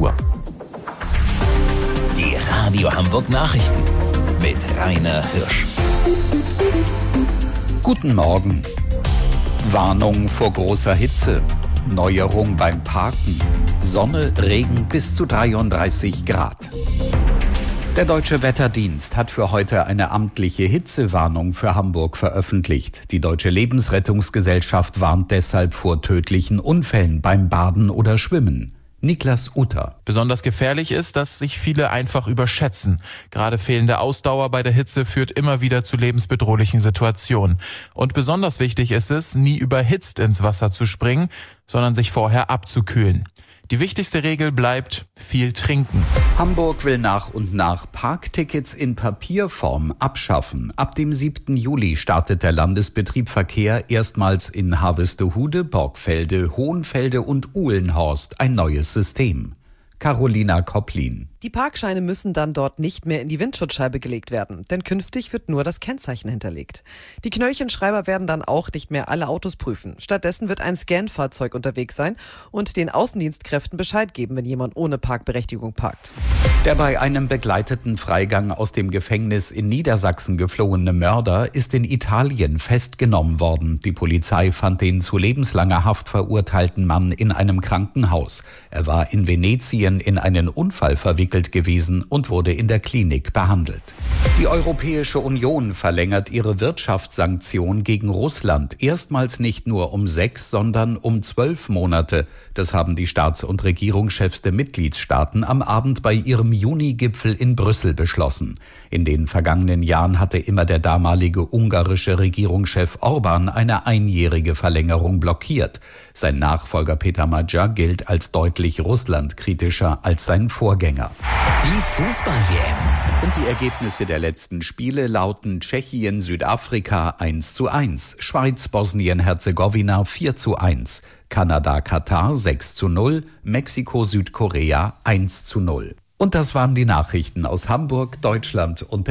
Uhr. Die Radio Hamburg Nachrichten mit Rainer Hirsch. Guten Morgen. Warnung vor großer Hitze. Neuerung beim Parken. Sonne, Regen bis zu 33 Grad. Der Deutsche Wetterdienst hat für heute eine amtliche Hitzewarnung für Hamburg veröffentlicht. Die Deutsche Lebensrettungsgesellschaft warnt deshalb vor tödlichen Unfällen beim Baden oder Schwimmen. Niklas Uter. Besonders gefährlich ist, dass sich viele einfach überschätzen. Gerade fehlende Ausdauer bei der Hitze führt immer wieder zu lebensbedrohlichen Situationen. Und besonders wichtig ist es, nie überhitzt ins Wasser zu springen, sondern sich vorher abzukühlen. Die wichtigste Regel bleibt: viel trinken. Hamburg will nach und nach Parktickets in Papierform abschaffen. Ab dem 7. Juli startet der Landesbetrieb Verkehr erstmals in Harvestehude, Borgfelde, Hohenfelde und Uhlenhorst ein neues System. Carolina Kopplin. Die Parkscheine müssen dann dort nicht mehr in die Windschutzscheibe gelegt werden, denn künftig wird nur das Kennzeichen hinterlegt. Die Knöllchenschreiber werden dann auch nicht mehr alle Autos prüfen. Stattdessen wird ein Scan-Fahrzeug unterwegs sein und den Außendienstkräften Bescheid geben, wenn jemand ohne Parkberechtigung parkt. Der bei einem begleiteten Freigang aus dem Gefängnis in Niedersachsen geflohene Mörder ist in Italien festgenommen worden. Die Polizei fand den zu lebenslanger Haft verurteilten Mann in einem Krankenhaus. Er war in Venetien in einen Unfall verwickelt gewesen und wurde in der Klinik behandelt. Die Europäische Union verlängert ihre Wirtschaftssanktionen gegen Russland erstmals nicht nur um 6, sondern um 12 Monate. Das haben die Staats- und Regierungschefs der Mitgliedstaaten am Abend bei ihrem Juni-Gipfel in Brüssel beschlossen. In den vergangenen Jahren hatte immer der damalige ungarische Regierungschef Orban eine einjährige Verlängerung blockiert. Sein Nachfolger Peter Magyar gilt als deutlich russlandkritischer als sein Vorgänger. Die Fußball-WM. Und die Ergebnisse der letzten Spiele lauten: Tschechien, Südafrika 1:1, Schweiz, Bosnien-Herzegowina 4:1, Kanada, Katar 6:0, Mexiko, Südkorea 1:0. Und das waren die Nachrichten aus Hamburg, Deutschland und der